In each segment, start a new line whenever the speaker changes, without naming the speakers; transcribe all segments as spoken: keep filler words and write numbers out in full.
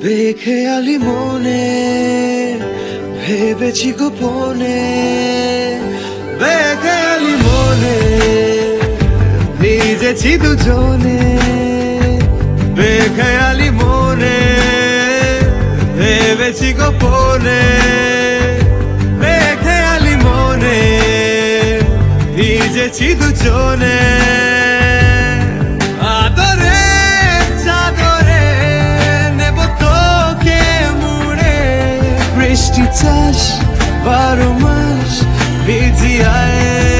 বেখেয়ালি মনে ভেবেছি গোপনে, বেখেয়ালি মনে ভিজেছি দুজনে, বেখেয়ালি মনে ভেবেছি গোপনে, বেখেয়ালি মনে ভিজেছি দুজনে। আদরে চাদরে নেব তোকে মুড়ে, বৃষ্টি চাষ বারো মাস ভিজিয়ায়।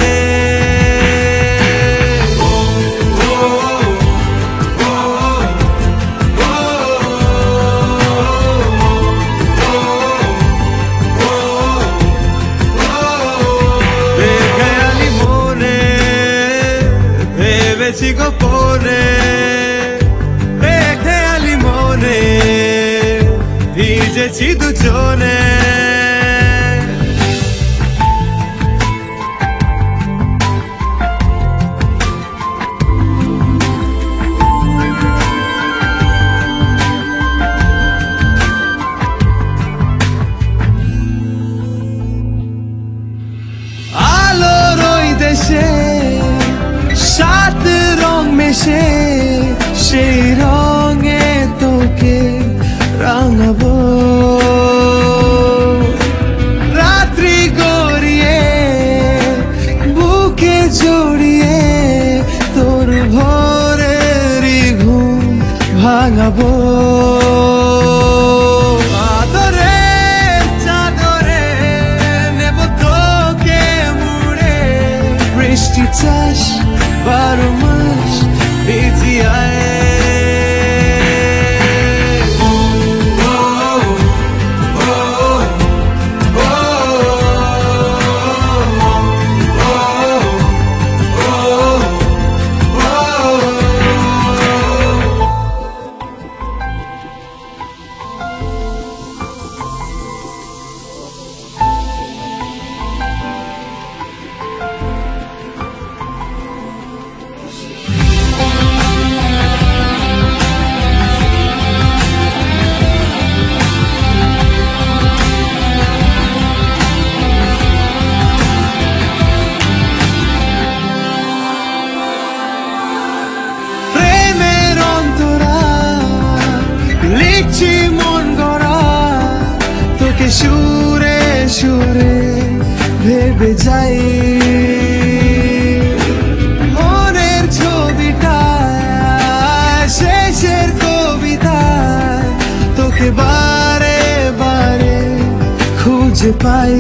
ভেবেছি গোপনে, বেখেয়ালি মনে ভিজেছি দুজনে। আলোর ওই দেশে সাত রং মেশে, সেই রঙে তোকে রাঙাবো। রাত্রি গড়িয়ে বুকে জড়িয়ে তোর ভোরেরই ঘুম ভাঙাবো। আদরে চাদরে নেব তোকে মুড়ে, বৃষ্টি চাষ বারো মাস ভিজিয়ায়। লিখছি মন গড়া তোকে সুরে সুরে ভেবে যাই। মনের ছবিটা শেষের কবিতায় তোকে বারে বারে খুঁজে পাই।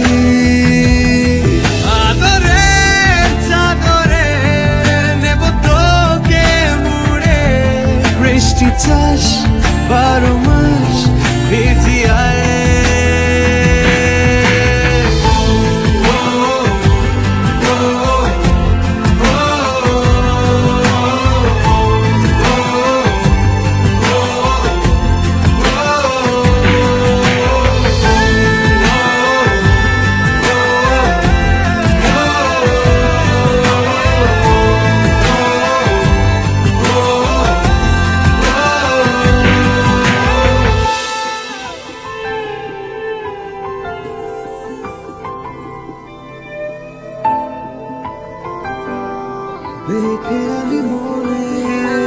আদরে চাদরে নেব তোকে মুড়ে, বৃষ্টি চাষ বারো মাস ভিজিয়ায়। বেখেয়ালি মনে